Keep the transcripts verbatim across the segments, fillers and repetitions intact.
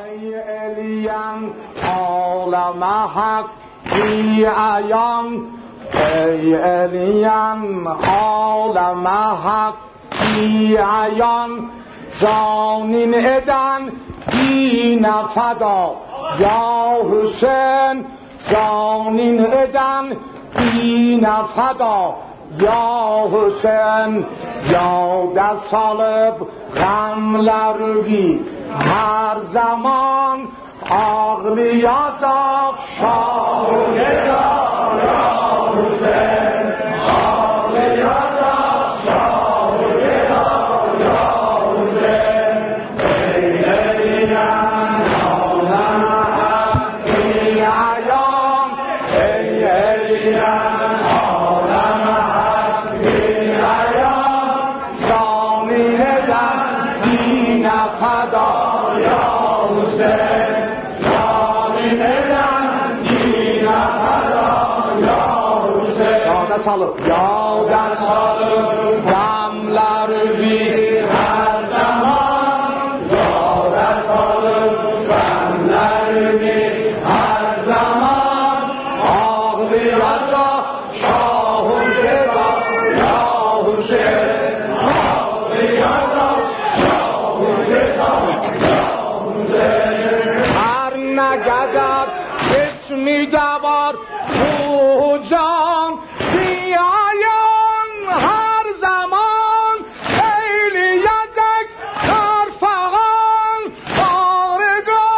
ای الیم عالم حق بی عیان، ای الیم عالم حق بی عیان، زانین ادن بی نفدا یا حسین، زانین ادن بی نفدا یا حسین. یاد صالب غم لروی هر زمان، عقلی ازاق شاه و گدا یا حسین، عقلی ازاق شاه و گدا یا حسین. ای الیم عالم حق بی عیان، ای الیم عالم حق بی عیان، زانین ادن بی نفدا یا حسین، زانین ادن بی نفدا یا حسین. یاد صالب یاد صالب غم لروی هر زمان، یاد صالب غم لروی هر زمان، عقلی رضا شاه و گدا یا حسین، عقلی رضا شاه و گدا یا حسین. هر نگدر اسمی دوار او جان سیایان، هر زمان خیلی یزک در فغان بارگاهان.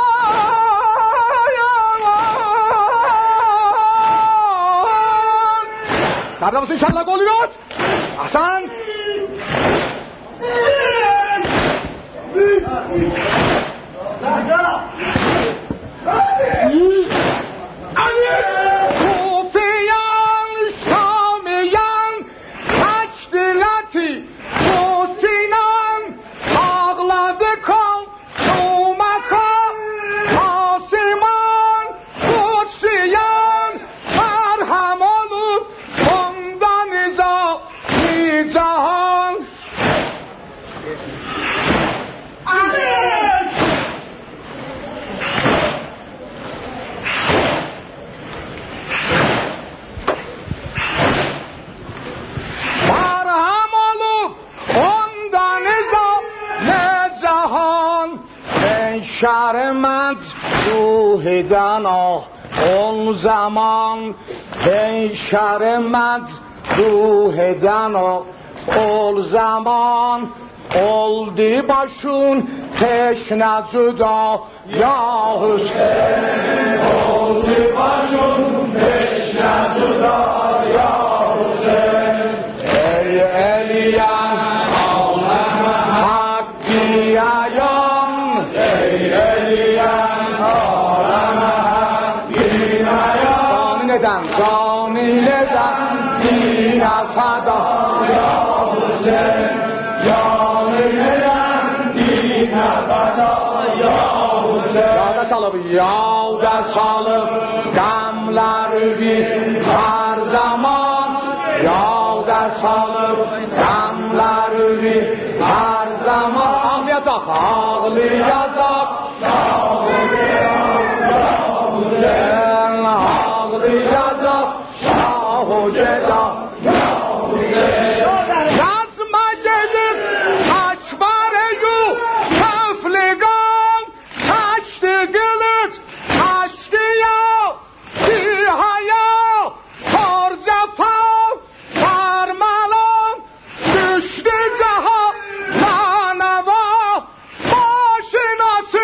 در نفس انشالله گلیات احسن. کوفیان شامیان تجدیلاتی حسینان، اغلده کن اومکان قاسمان، قدسیان مرحمانو خندان زا بی جهان. شهر مجروح دنا اون زمان، ای شهر مجروح دنا اون زمان، اولدی باشون تشنه جدا یا حسین، اولدی باشون تشنه جدا یا حسین. ای الیم عالم حق بی عیان، ای الیم عالم حق بی عیان، زانین ادن زانین ادن بی نفدا یا حسین، زانین ادن بی نفدا یا حسین. یاد صالب یاد صالب غم لروی هر زمان، یاد صالب غم لروی هر زمان، عقلی ازاق عقلی ازاق شاه و گدا یا حسین، عقلی ازاق شاه و گدا یا حسین. از مجد اکبریو تفلگان کشت گلت کشتیا بی حیا پر جفا فرملان دشت جها نانوا باشناس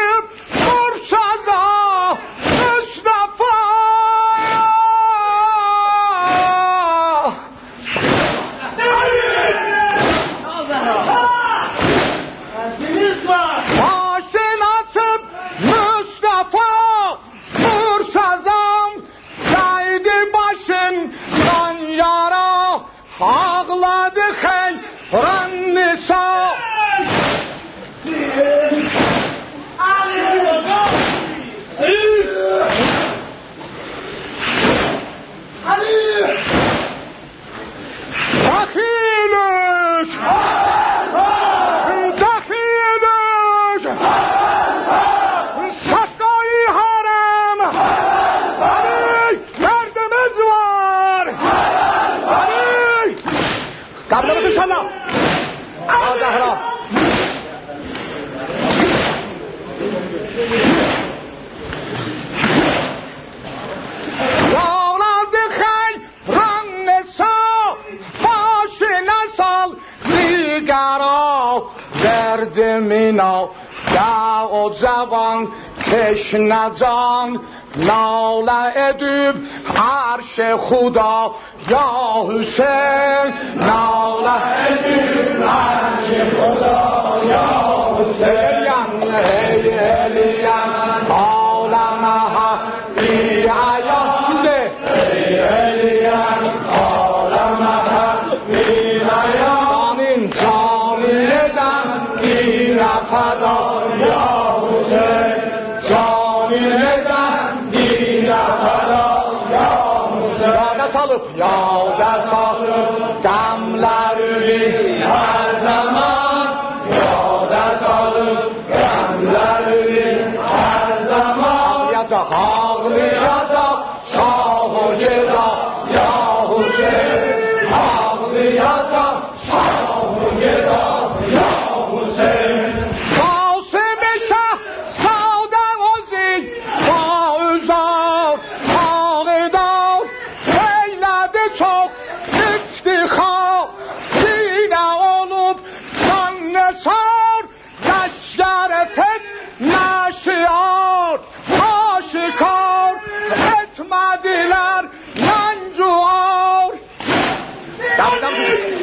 جوان تشنه جان ناله ادیب عرش خدا یا حسین ناله ادیب عرش خدا یا حسین الیم عالم حقی عیان چیزه الیم عالم حقی عیان جانین جانی ندن گیر فدا یا حسین جانی ندن گیر فدا یا حسین یاده سالب یاده سالب دملری هر زمان یاده سالب دملری هر زمان یاده حالی یاده شاه و جدا یا حسین حالی یاده شاه و جدا یا حسین قاسم شه ساده وزی با ازار حاقدار بیلد چوک افتخار دین علوم جان نثار لشگر فت نشیار آشکار اتمدیلر منجوار دم دم توشید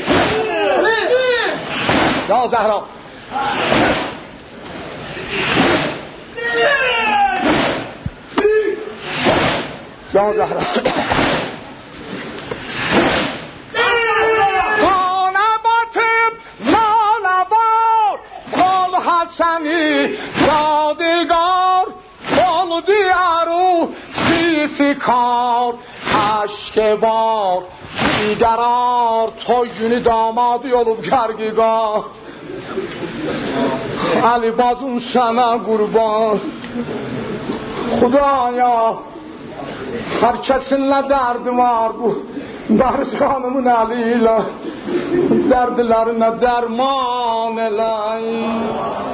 یا زهرا یا زهرا قانباتب لالبار قل حسنی یادگار قل دیارو سیسی کار اشکبار دیگرار توی دامادی olup کرگیگاه علی بازون sana قربان خدایا هر kesinle derdi var bu Darışkanımın eliyle derdilerine derman eley